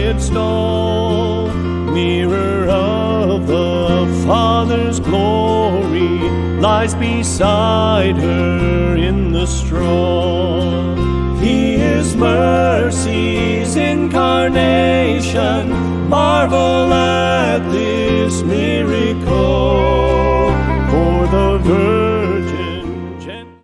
quiet stall, mirror of the Father's glory, lies beside her in the straw. He is mercy's incarnation, marvel at this miracle.